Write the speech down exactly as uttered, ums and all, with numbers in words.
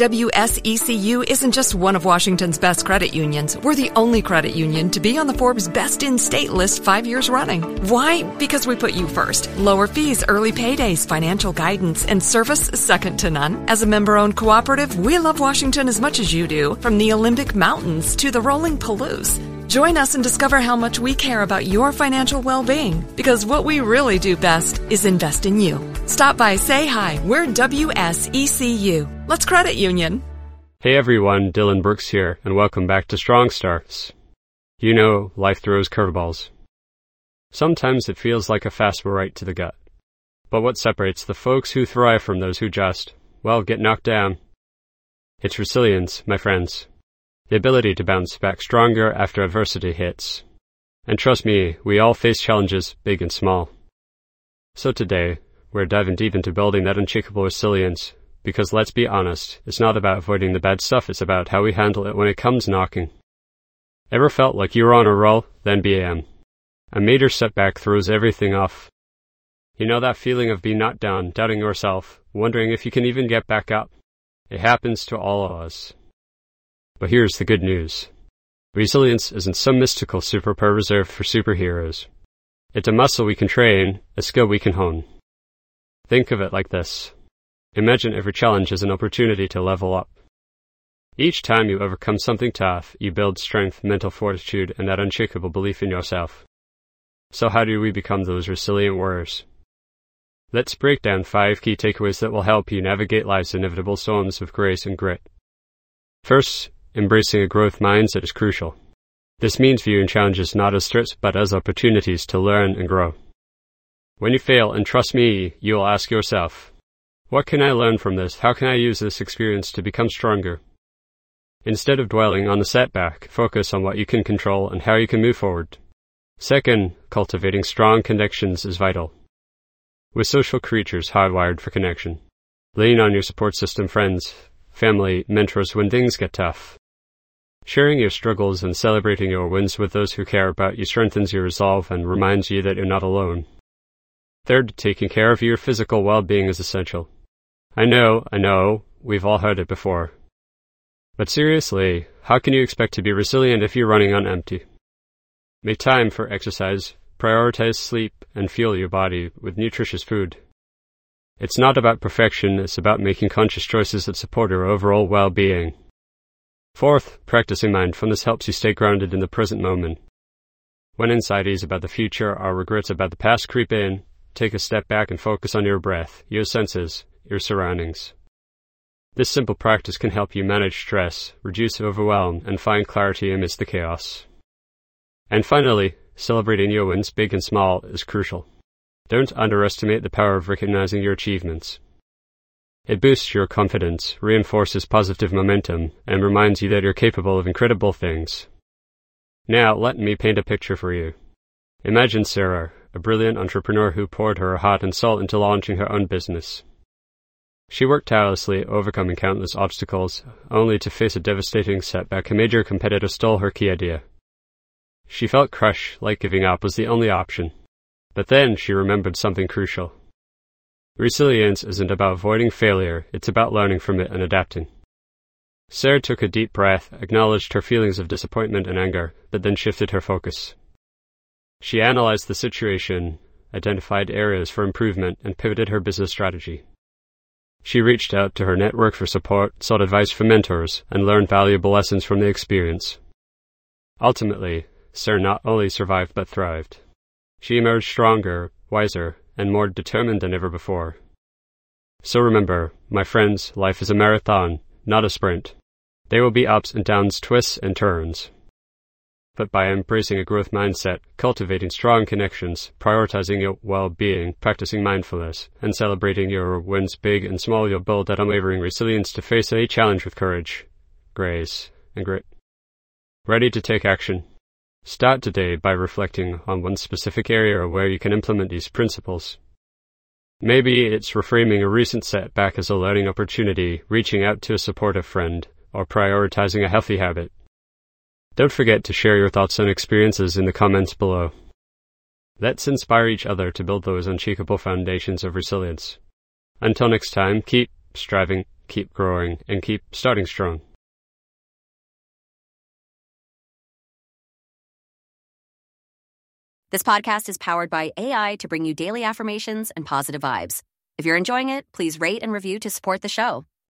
W S E C U isn't just one of Washington's best credit unions. We're the only credit union to be on the Forbes Best in State list five years running. Why? Because we put you first. Lower fees, early paydays, financial guidance, and service second to none. As a member-owned cooperative, we love Washington as much as you do, from the Olympic Mountains to the rolling Palouse. Join us and discover how much we care about your financial well-being, because what we really do best is invest in you. Stop by, say hi. We're W S E C U. Let's credit union. Hey everyone, Dylan Brooks here, and welcome back to Strong Starts. You know, life throws curveballs. Sometimes it feels like a fastball right to the gut. But what separates the folks who thrive from those who just, well, get knocked down? It's resilience, my friends. The ability to bounce back stronger after adversity hits. And trust me, we all face challenges, big and small. So today, we're diving deep into building that unshakable resilience, because let's be honest, it's not about avoiding the bad stuff, it's about how we handle it when it comes knocking. Ever felt like you were on a roll, then bam. A major setback throws everything off. You know that feeling of being knocked down, doubting yourself, wondering if you can even get back up? It happens to all of us. But here's the good news. Resilience isn't some mystical superpower reserved for superheroes. It's a muscle we can train, a skill we can hone. Think of it like this. Imagine every challenge as an opportunity to level up. Each time you overcome something tough, you build strength, mental fortitude, and that unshakable belief in yourself. So how do we become those resilient warriors? Let's break down five key takeaways that will help you navigate life's inevitable storms with grace and grit. First, embracing a growth mindset is crucial. This means viewing challenges not as threats but as opportunities to learn and grow. When you fail, and trust me, you will ask yourself, what can I learn from this? How can I use this experience to become stronger? Instead of dwelling on the setback, focus on what you can control and how you can move forward. Second, cultivating strong connections is vital. We're social creatures hardwired for connection. Lean on your support system, friends, family, mentors when things get tough. Sharing your struggles and celebrating your wins with those who care about you strengthens your resolve and reminds you that you're not alone. Third, taking care of your physical well-being is essential. I know, I know, we've all heard it before. But seriously, how can you expect to be resilient if you're running on empty? Make time for exercise, prioritize sleep, and fuel your body with nutritious food. It's not about perfection, it's about making conscious choices that support your overall well-being. Fourth, practicing mindfulness helps you stay grounded in the present moment. When anxieties about the future or regrets about the past creep in, take a step back and focus on your breath, your senses, your surroundings. This simple practice can help you manage stress, reduce overwhelm, and find clarity amidst the chaos. And finally, celebrating your wins, big and small, is crucial. Don't underestimate the power of recognizing your achievements. It boosts your confidence, reinforces positive momentum, and reminds you that you're capable of incredible things. Now, let me paint a picture for you. Imagine Sarah, a brilliant entrepreneur who poured her heart and soul into launching her own business. She worked tirelessly, overcoming countless obstacles, only to face a devastating setback. A major competitor stole her key idea. She felt crushed, like giving up was the only option. But then she remembered something crucial. Resilience isn't about avoiding failure, it's about learning from it and adapting. Sarah took a deep breath, acknowledged her feelings of disappointment and anger, but then shifted her focus. She analyzed the situation, identified areas for improvement, and pivoted her business strategy. She reached out to her network for support, sought advice from mentors, and learned valuable lessons from the experience. Ultimately, Sarah not only survived but thrived. She emerged stronger, wiser, and more determined than ever before. So remember, my friends, life is a marathon, not a sprint. There will be ups and downs, twists and turns. But by embracing a growth mindset, cultivating strong connections, prioritizing your well-being, practicing mindfulness, and celebrating your wins big and small, you'll build that unwavering resilience to face any challenge with courage, grace, and grit. Ready to take action? Start today by reflecting on one specific area where you can implement these principles. Maybe it's reframing a recent setback as a learning opportunity, reaching out to a supportive friend, or prioritizing a healthy habit. Don't forget to share your thoughts and experiences in the comments below. Let's inspire each other to build those unshakable foundations of resilience. Until next time, keep striving, keep growing, and keep starting strong. This podcast is powered by A I to bring you daily affirmations and positive vibes. If you're enjoying it, please rate and review to support the show.